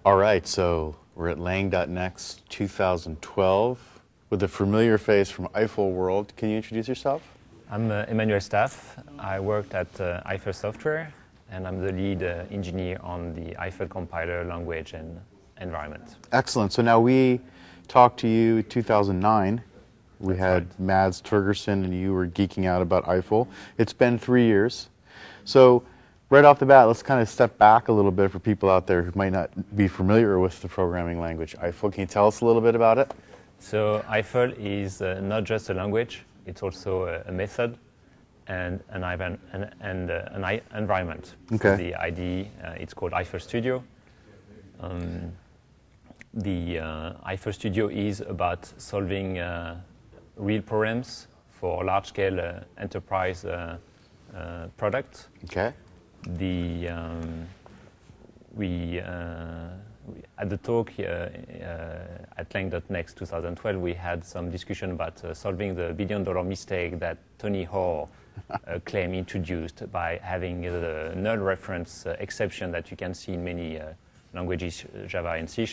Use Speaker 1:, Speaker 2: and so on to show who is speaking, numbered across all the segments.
Speaker 1: All right, so we're at Lang.Next 2012 with a familiar face from Eiffel World. Can you introduce yourself?
Speaker 2: I'm Emmanuel Staff. I worked at Eiffel Software, and I'm the lead engineer on the Eiffel compiler language and environment.
Speaker 1: Excellent. So now we talked to you in 2009. We
Speaker 2: That's
Speaker 1: had
Speaker 2: right.
Speaker 1: Mads Torgersen, and you were geeking out about Eiffel. It's been 3 years. So right off the bat, let's kind of step back a little bit for people out there who might not be familiar with the programming language Eiffel. Can you tell us a little bit about it?
Speaker 2: So Eiffel is not just a language, it's also a method and an environment.
Speaker 1: Okay.
Speaker 2: So the IDE, it's called Eiffel Studio. The Eiffel Studio is about solving real problems for large-scale enterprise products.
Speaker 1: Okay.
Speaker 2: At the talk at Lang.Next 2012, we had some discussion about solving the billion-dollar mistake that Tony Hoare claimed introduced by having the null reference exception that you can see in many languages, Java and C#.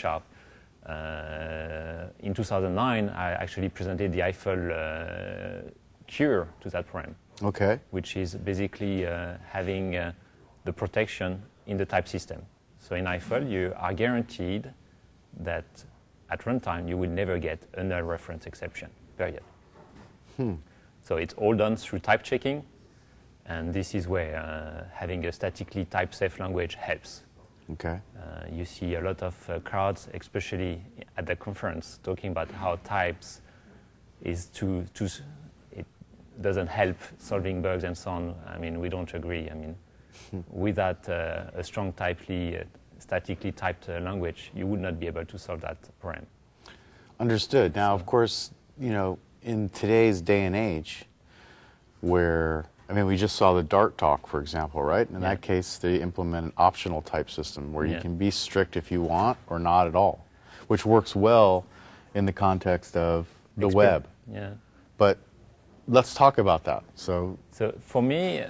Speaker 2: In 2009, I actually presented the Eiffel cure to that problem.
Speaker 1: Okay.
Speaker 2: Which is basically having the protection in the type system. So in Eiffel, you are guaranteed that at runtime, you will never get a null reference exception, period. So it's all done through type checking, and this is where having a statically type-safe language helps.
Speaker 1: Okay.
Speaker 2: You see a lot of crowds, especially at the conference, talking about how types is it doesn't help solving bugs and so on. I mean, we don't agree. I mean, without a strong statically typed language, you would not be able to solve that problem.
Speaker 1: Understood. Now, of course, you know, in today's day and age, where, I mean, we just saw the Dart talk, for example, right? In that case, they implement an optional type system where you can be strict if you want or not at all, which works well in the context of the web.
Speaker 2: Yeah.
Speaker 1: But let's talk about that. So
Speaker 2: for me,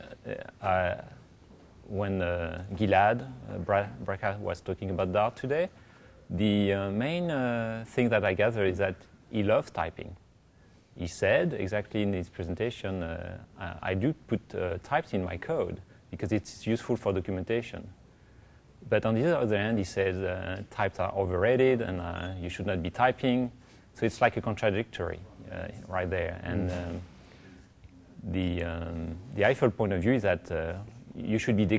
Speaker 2: when Gilad Bracha was talking about Dart today, the main thing that I gather is that he loves typing. He said exactly in his presentation, I do put types in my code because it's useful for documentation. But on the other hand, he says types are overrated and you should not be typing. So it's like a contradictory right there. And the Eiffel point of view is that you should be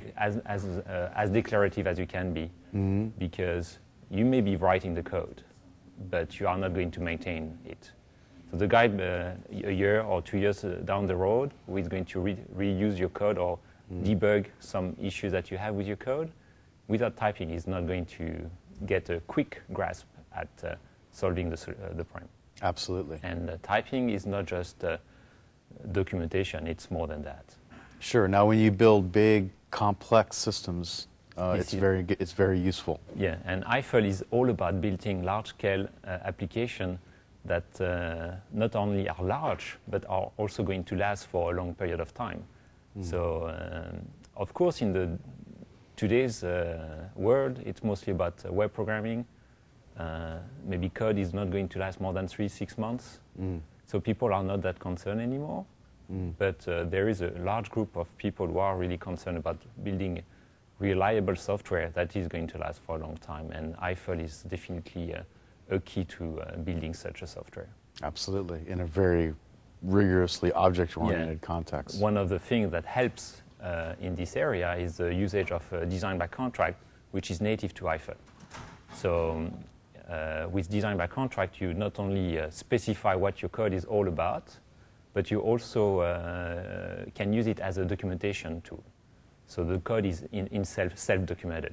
Speaker 2: as declarative as you can be, because you may be writing the code, but you are not going to maintain it. So the guy a year or 2 years down the road who is going to reuse your code or debug some issues that you have with your code, without typing, is not going to get a quick grasp at solving the problem.
Speaker 1: absolutely.
Speaker 2: And typing is not just documentation, it's more than that.
Speaker 1: Sure. Now, when you build big, complex systems, it's very useful.
Speaker 2: Yeah, and Eiffel is all about building large-scale applications that not only are large, but are also going to last for a long period of time. So, of course, in today's world, it's mostly about web programming. Maybe code is not going to last more than 3-6 months. So people are not that concerned anymore. But there is a large group of people who are really concerned about building reliable software that is going to last for a long time. And Eiffel is definitely a key to building such a software.
Speaker 1: Absolutely, in a very rigorously object-oriented context.
Speaker 2: One of the things that helps in this area is the usage of design by contract, which is native to Eiffel. So with design by contract, you not only specify what your code is all about, but you also can use it as a documentation tool. So the code is in self-documented.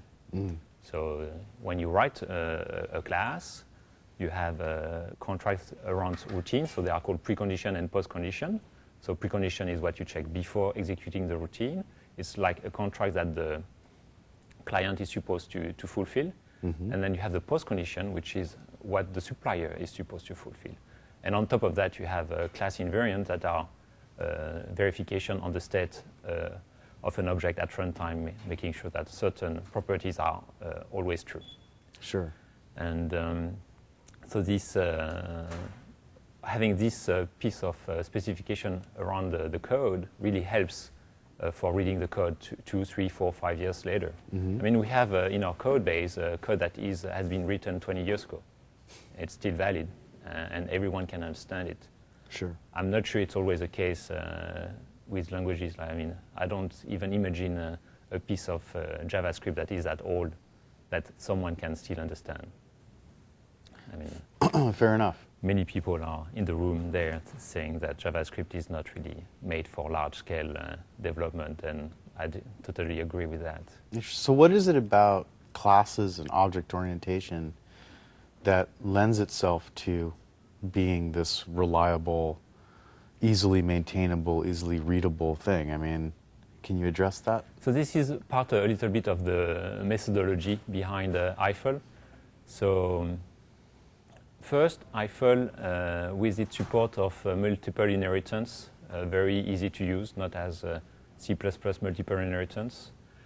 Speaker 2: So when you write a class, you have contracts around routines, so they are called precondition and postcondition. So precondition is what you check before executing the routine. It's like a contract that the client is supposed to fulfill. And then you have the postcondition, which is what the supplier is supposed to fulfill. And on top of that, you have class invariants that are verification on the state of an object at runtime, making sure that certain properties are always true.
Speaker 1: Sure.
Speaker 2: And so this, having this piece of specification around the code really helps for reading the code 2, 3, 4, 5 years later.
Speaker 1: Mm-hmm.
Speaker 2: I mean, we have in our code base code that has been written 20 years ago. It's still valid, and everyone can understand it.
Speaker 1: Sure.
Speaker 2: I'm not sure it's always the case with languages. I mean, I don't even imagine a piece of JavaScript that is that old that someone can still understand. I mean,
Speaker 1: fair enough.
Speaker 2: Many people are in the room there saying that JavaScript is not really made for large-scale development, and I totally agree with that.
Speaker 1: So what is it about classes and object orientation that lends itself to being this reliable, easily maintainable, easily readable thing? I mean, can you address that?
Speaker 2: So this is part a little bit of the methodology behind Eiffel. So first, Eiffel, with its support of multiple inheritance, very easy to use, not as C++ multiple inheritance,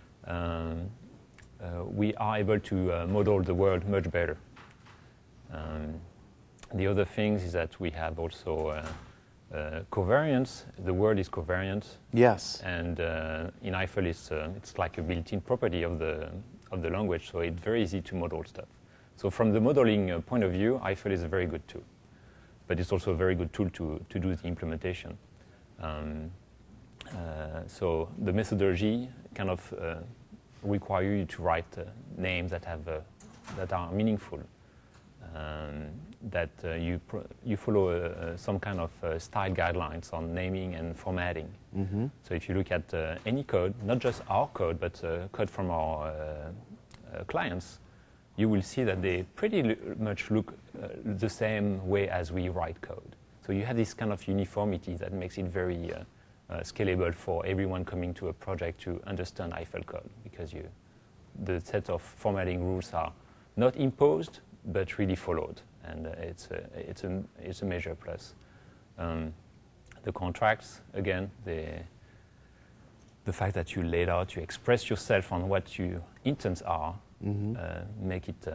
Speaker 2: we are able to model the world much better. The other thing is that we have also covariance. The word is covariant.
Speaker 1: Yes.
Speaker 2: And in Eiffel, it's like a built-in property of the language, so it's very easy to model stuff. So from the modeling point of view, Eiffel is a very good tool. But it's also a very good tool to do the implementation. So the methodology kind of require you to write names that are meaningful. That you follow some kind of style guidelines on naming and formatting.
Speaker 1: Mm-hmm.
Speaker 2: So if you look at any code, not just our code, but code from our clients, you will see that they pretty much look the same way as we write code. So you have this kind of uniformity that makes it very scalable for everyone coming to a project to understand Eiffel code, because the set of formatting rules are not imposed, but really followed, and it's a major plus. The contracts, again, the fact that you laid out, you express yourself on what your intents are, mm-hmm. Make it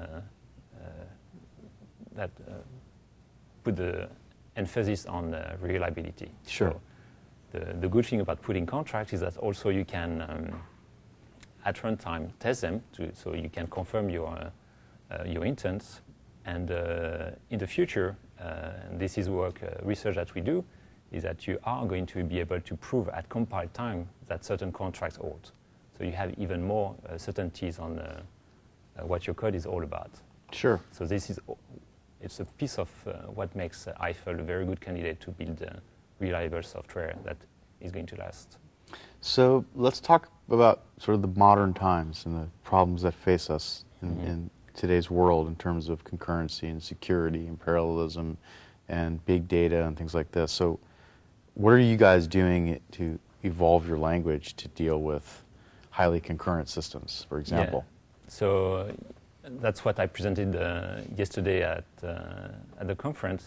Speaker 2: put the emphasis on reliability.
Speaker 1: Sure.
Speaker 2: So the good thing about putting contracts is that also you can at runtime test them, so you can confirm your intents, and in the future, and this is research that we do, is that you are going to be able to prove at compile time that certain contracts hold. So you have even more certainties on what your code is all about.
Speaker 1: Sure.
Speaker 2: So it's a piece of what makes Eiffel a very good candidate to build reliable software that is going to last.
Speaker 1: So let's talk about sort of the modern times and the problems that face us in today's world in terms of concurrency and security and parallelism and big data and things like this. So what are you guys doing to evolve your language to deal with highly concurrent systems, for example?
Speaker 2: Yeah. So that's what I presented yesterday at the conference.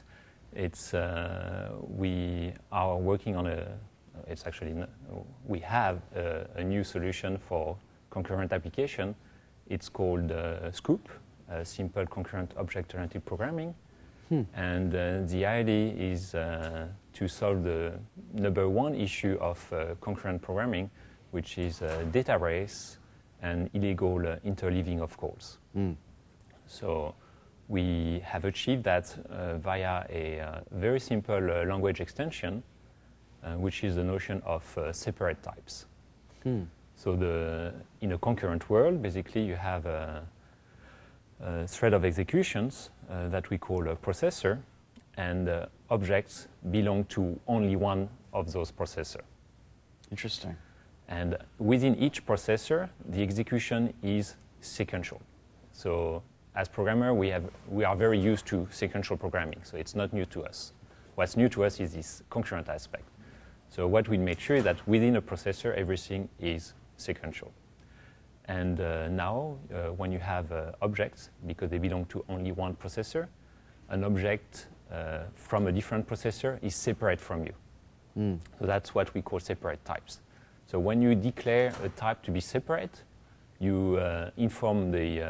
Speaker 2: We are working on we have a new solution for concurrent application. It's called SCOOP, Simple Concurrent Object-Oriented Programming. And the idea is to solve the number one issue of concurrent programming, which is data race and illegal interleaving of calls. So we have achieved that via a very simple language extension, which is the notion of separate types. So in a concurrent world, basically you have a thread of executions that we call a processor, and objects belong to only one of those processors.
Speaker 1: Interesting.
Speaker 2: And within each processor, the execution is sequential. So as programmer, we are very used to sequential programming, so it's not new to us. What's new to us is this concurrent aspect. So what we make sure is that within a processor, everything is sequential. And now, when you have objects, because they belong to only one processor, an object from a different processor is separate from you. So that's what we call separate types. So when you declare a type to be separate, you inform the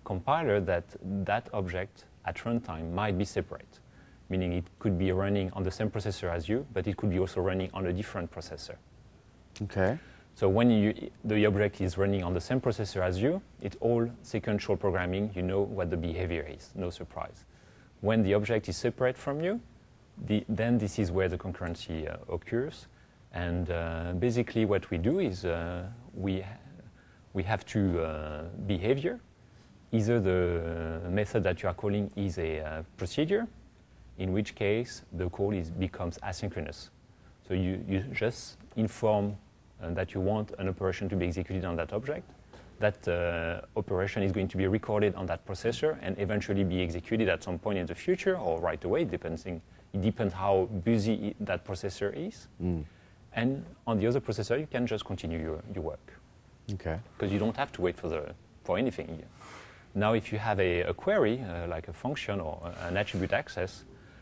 Speaker 2: compiler that that object at runtime might be separate, meaning it could be running on the same processor as you, but it could be also running on a different processor.
Speaker 1: Okay.
Speaker 2: So when the object is running on the same processor as you, it's all sequential programming. You know what the behavior is, no surprise. When the object is separate from you, then this is where the concurrency occurs. And basically what we do is we have two behavior. Either the method that you are calling is a procedure, in which case the call becomes asynchronous. So you just inform that you want an operation to be executed on that object. That operation is going to be recorded on that processor and eventually be executed at some point in the future or right away, it depends how busy that processor is. And on the other processor, you can just continue your work.
Speaker 1: Okay.
Speaker 2: Because you don't have to wait for anything. Now, if you have a query, like a function or an attribute access,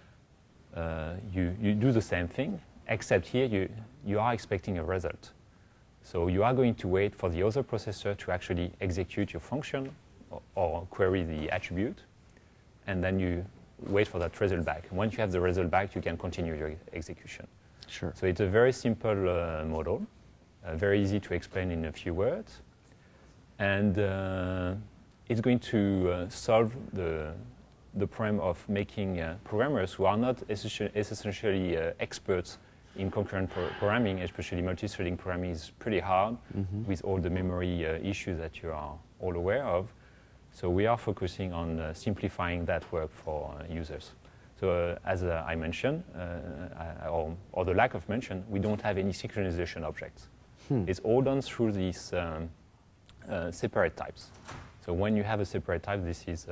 Speaker 2: you do the same thing, except here you are expecting a result. So you are going to wait for the other processor to actually execute your function or query the attribute, and then you wait for that result back. Once you have the result back, you can continue your execution.
Speaker 1: Sure.
Speaker 2: So it's a very simple model, very easy to explain in a few words, and it's going to solve the problem of making programmers who are not essentially experts in concurrent programming, especially multi-threading programming, is pretty hard with all the memory issues that you are all aware of. So we are focusing on simplifying that work for users. So as I mentioned, or the lack of mention, we don't have any synchronization objects. It's all done through these separate types. So when you have a separate type, this is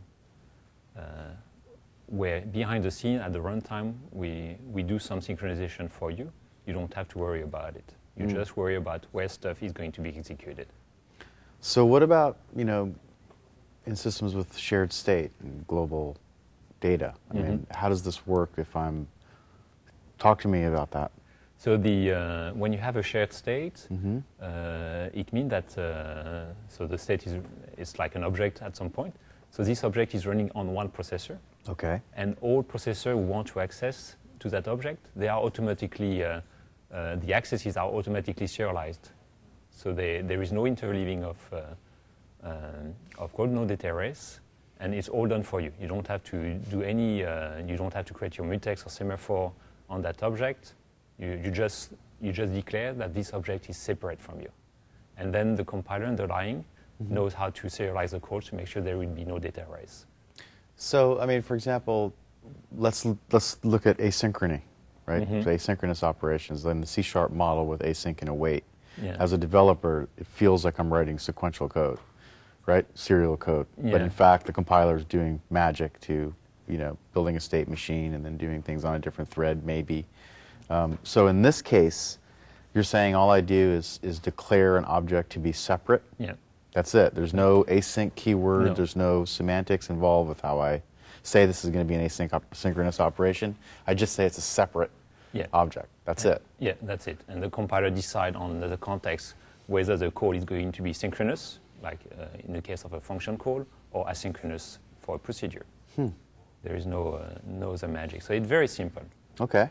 Speaker 2: where behind the scene at the runtime, we do some synchronization for you. You don't have to worry about it. You just worry about where stuff is going to be executed.
Speaker 1: So what about, in systems with shared state and global data? I mean, how does this work talk to me about that.
Speaker 2: So when you have a shared state, it means that, so the state is like an object at some point. So this object is running on one processor.
Speaker 1: Okay.
Speaker 2: And all processors who want to access to that object, they are automatically, the accesses are automatically serialized. So there is no interleaving of code, no data erase, and it's all done for you. You don't have to do any, you don't have to create your mutex or semaphore on that object. You just declare that this object is separate from you. And then the compiler underlying knows how to serialize the code to make sure there will be no data erase.
Speaker 1: So, I mean, for example, let's look at asynchrony, right? So asynchronous operations, then the C# model with async and await.
Speaker 2: Yeah.
Speaker 1: As a developer, it feels like I'm writing sequential code, right? Serial code.
Speaker 2: Yeah.
Speaker 1: But in fact, the compiler is doing magic to, building a state machine and then doing things on a different thread, maybe. So in this case, you're saying all I do is declare an object to be separate.
Speaker 2: Yeah.
Speaker 1: That's it. There's no async keyword.
Speaker 2: No.
Speaker 1: There's no semantics involved with how I say this is going to be an asynchronous operation. I just say it's a separate object. That's it.
Speaker 2: Yeah, that's it. And the compiler decides on the context whether the call is going to be synchronous, like in the case of a function call, or asynchronous for a procedure. There is no other magic. So it's very simple.
Speaker 1: Okay.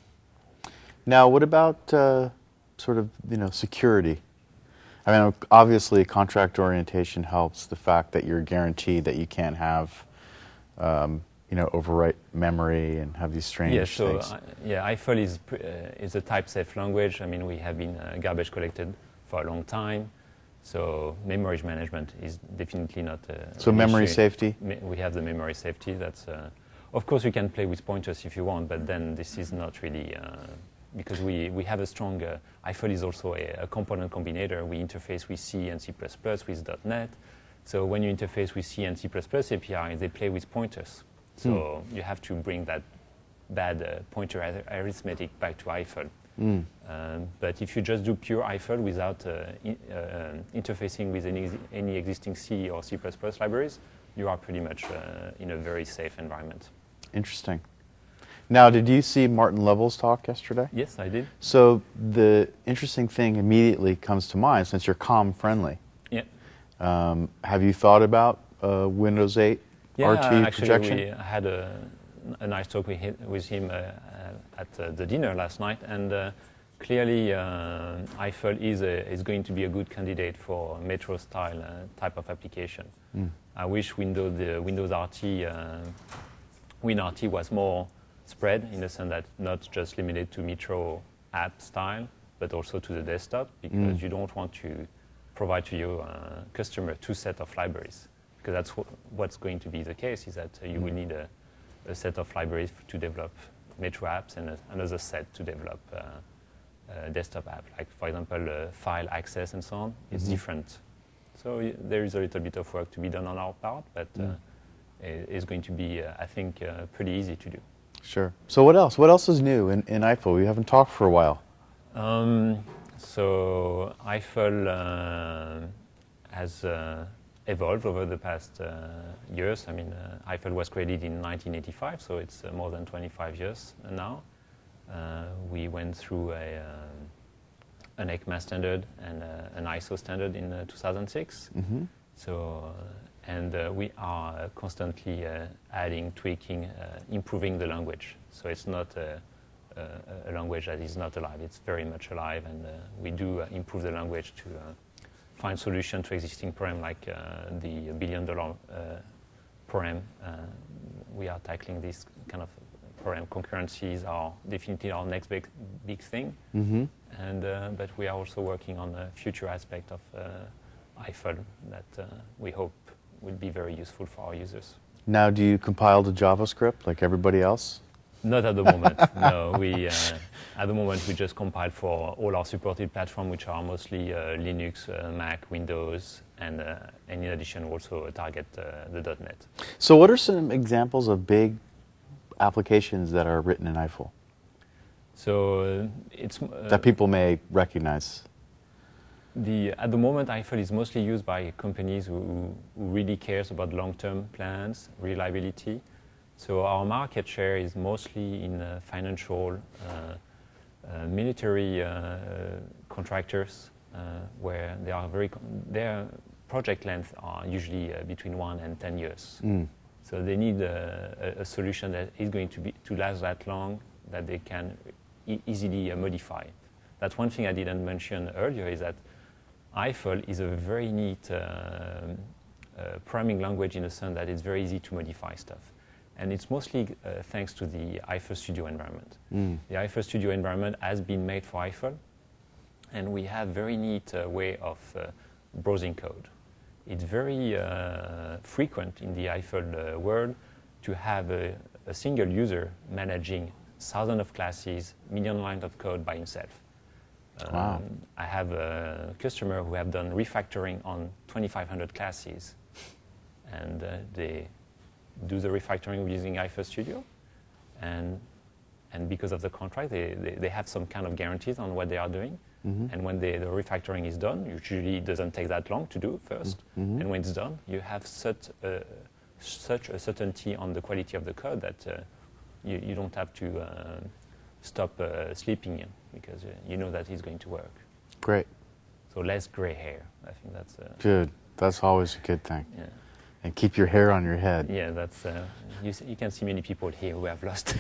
Speaker 1: Now, what about sort of security? I mean, obviously, contract orientation helps. The fact that you're guaranteed that you can't have, overwrite memory and have these strange things.
Speaker 2: Eiffel is a type-safe language. I mean, we have been garbage collected for a long time, so memory management is definitely not.
Speaker 1: So memory safety.
Speaker 2: We have the memory safety. That's, of course, you can play with pointers if you want, but then this is not really. Because we have a strong, Eiffel is also a component combinator. We interface with C and C++ with .NET. So when you interface with C and C++ API, they play with pointers. So you have to bring that bad pointer arithmetic back to Eiffel. But if you just do pure Eiffel without interfacing with any existing C or C++ libraries, you are pretty much in a very safe environment.
Speaker 1: Interesting. Now, did you see Martin Lovell's talk yesterday?
Speaker 2: Yes, I did.
Speaker 1: So the interesting thing immediately comes to mind, since you're COM friendly.
Speaker 2: Yeah.
Speaker 1: Have you thought about Windows 8
Speaker 2: Yeah,
Speaker 1: RT
Speaker 2: actually,
Speaker 1: projection?
Speaker 2: we had a nice talk with him at the dinner last night, and clearly Eiffel is going to be a good candidate for metro-style type of application. I wish the Windows RT, WinRT was more spread in the sense that not just limited to metro app style, but also to the desktop, because you don't want to provide to your customer two sets of libraries, because that's what's going to be the case, is that you will need a set of libraries to develop metro apps and another set to develop desktop app. Like, for example, file access and so on is different. So there is a little bit of work to be done on our part, but it's going to be, I think, pretty easy to do.
Speaker 1: Sure. So what else? What else is new in Eiffel? We haven't talked for a while.
Speaker 2: So Eiffel has evolved over the past years. I mean, Eiffel was created in 1985, so it's more than 25 years now. We went through an ECMA standard and an ISO standard in 2006. So, we are constantly adding, tweaking, improving the language. So it's not a language that is not alive. It's very much alive, and we do improve the language to find solutions to existing problems, like the billion-dollar problem. We are tackling this kind of problem. Concurrencies are definitely our next big thing, but we are also working on a future aspect of Eiffel that we hope will be very useful for our users.
Speaker 1: Now, do you compile to JavaScript like everybody else?
Speaker 2: Not at the moment. No, at the moment we just compile for all our supported platforms, which are mostly Linux, Mac, Windows, and in addition also target the .NET.
Speaker 1: So what are some examples of big applications that are written in Eiffel?
Speaker 2: So it's
Speaker 1: that people may recognize.
Speaker 2: At the moment, Eiffel is mostly used by companies who really cares about long-term plans, reliability. So our market share is mostly in financial, military contractors, where their project lengths are usually between 1 and 10 years. So they need a solution that is going to last that long, that they can easily modify. That's one thing I didn't mention earlier, is that Eiffel is a very neat programming language in the sense that it's very easy to modify stuff. And it's mostly thanks to the Eiffel Studio environment. The Eiffel Studio environment has been made for Eiffel, and we have very neat way of browsing code. It's very frequent in the Eiffel world to have a single user managing thousands of classes, million lines of code by himself.
Speaker 1: Wow.
Speaker 2: I have a customer who have done refactoring on 2,500 classes, and they do the refactoring using Eiffel Studio, and because of the contract, they have some kind of guarantees on what they are doing. And when the refactoring is done, usually it doesn't take that long to do first. And when it's done, you have such a certainty on the quality of the code that you don't have to stop sleeping in, because you know that it's going to work.
Speaker 1: Great.
Speaker 2: So less gray hair. I think that's
Speaker 1: good. That's always a good thing.
Speaker 2: Yeah.
Speaker 1: And keep your hair on your head.
Speaker 2: Yeah, that's you can see many people here who have lost.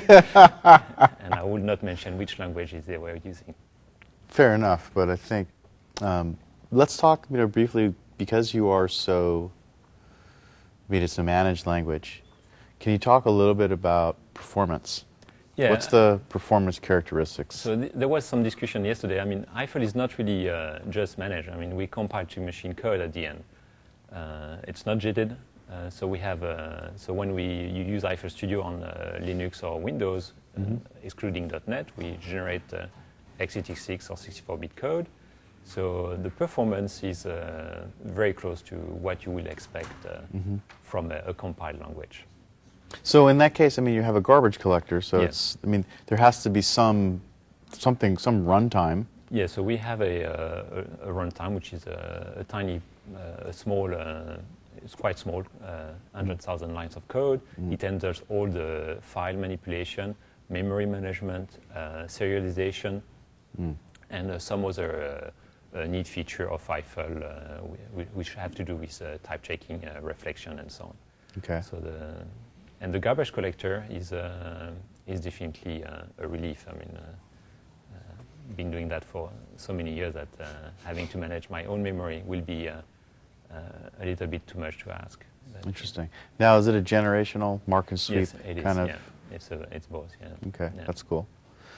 Speaker 2: And I would not mention which languages they were using.
Speaker 1: Fair enough, but I think let's talk briefly, because you are so, it's a managed language. Can you talk a little bit about performance?
Speaker 2: Yeah.
Speaker 1: What's the performance characteristics?
Speaker 2: So there was some discussion yesterday. I mean, Eiffel is not really just managed. I mean, we compile to machine code at the end. It's not JITed. So we have so when you use Eiffel Studio on Linux or Windows, excluding .NET, we generate x86 or 64-bit code. So the performance is very close to what you will expect from a compiled language.
Speaker 1: So in that case, you have a garbage collector. So
Speaker 2: Yes.
Speaker 1: there has to be some runtime.
Speaker 2: Yeah. So we have a runtime, which is a tiny, small. It's quite small, 100,000 lines of code. It handles all the file manipulation, memory management, serialization, and some other a neat feature of Eiffel, which have to do with type checking, reflection, and so on.
Speaker 1: Okay.
Speaker 2: So the garbage collector is definitely a relief. I mean, been doing that for so many years that having to manage my own memory will be a little bit too much to ask. But
Speaker 1: Interesting. Now, is it a generational mark and sweep
Speaker 2: yes, it is.
Speaker 1: kind of?
Speaker 2: Yeah, it's both. Yeah.
Speaker 1: Okay,
Speaker 2: Yeah.
Speaker 1: that's cool.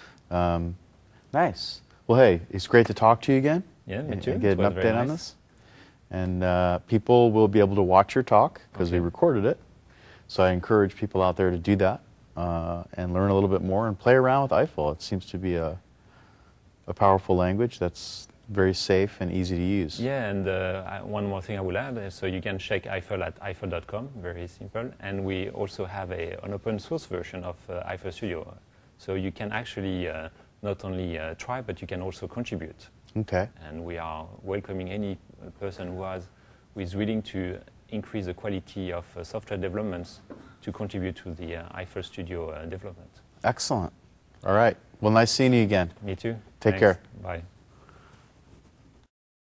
Speaker 1: Nice. Well, hey, it's great to talk to you again.
Speaker 2: Yeah, me
Speaker 1: and
Speaker 2: too.
Speaker 1: get
Speaker 2: It
Speaker 1: an
Speaker 2: was very
Speaker 1: update on
Speaker 2: nice.
Speaker 1: this. And people will be able to watch your talk because we
Speaker 2: Okay.
Speaker 1: recorded it. So I encourage people out there to do that and learn a little bit more and play around with Eiffel. It seems to be a powerful language that's very safe and easy to use.
Speaker 2: Yeah, and one more thing I will add, so you can check Eiffel at eiffel.com, very simple, and we also have an open source version of Eiffel Studio. So you can actually not only try, but you can also contribute.
Speaker 1: Okay.
Speaker 2: And we are welcoming any person who is willing to increase the quality of software developments to contribute to the Eiffel Studio development.
Speaker 1: Excellent. All right. Well, nice seeing you again.
Speaker 2: Me too.
Speaker 1: Take
Speaker 2: Thanks.
Speaker 1: care.
Speaker 2: Bye.